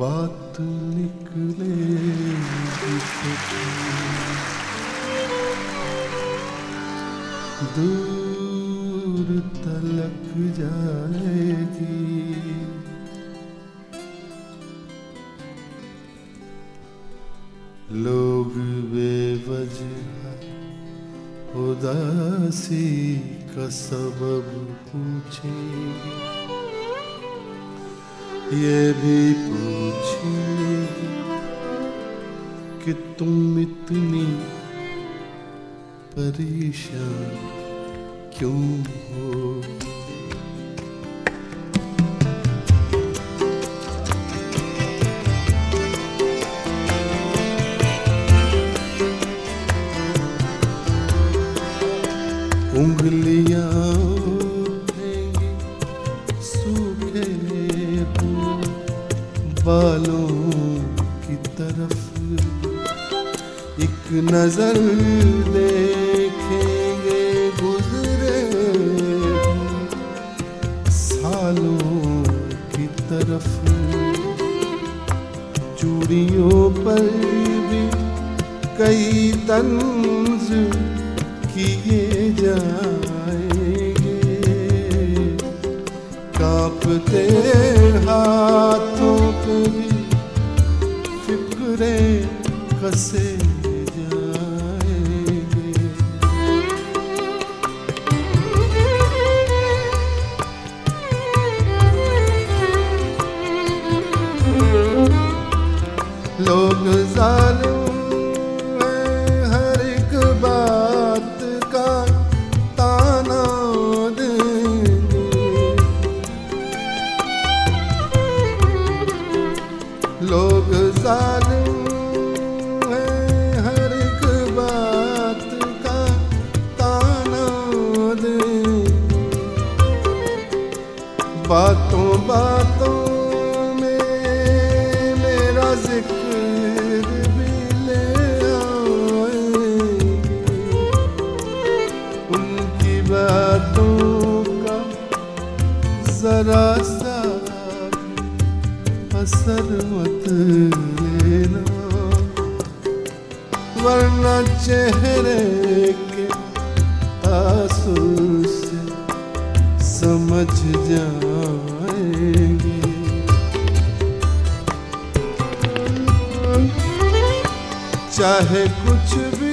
बात निकलेगी दूर तलक जाएगी। लोग बेवजह उदासी का सबब पूछेंगे, ये भी पूछेंगे कि तुम इतनी परेशान क्यों हो। उंगलियां उठेंगी सूखे बालों की तरफ, एक नजर देखेंगे गुजरे सालों की तरफ। चूड़ियों पर भी कई तंज किए जाएंगे, कांपते हाथों पे भी फिक्रे कसे जाएंगे। लोग जालिम लोग जालिम हैं, हर एक बात का ताना देंगे। बातों बातों में मेरा जिक्र भी ले आएंगे, उनकी बातों का जरा सा असर मत लेना, वरना चेहरे के आंसू से समझ जाएंगे। चाहे कुछ भी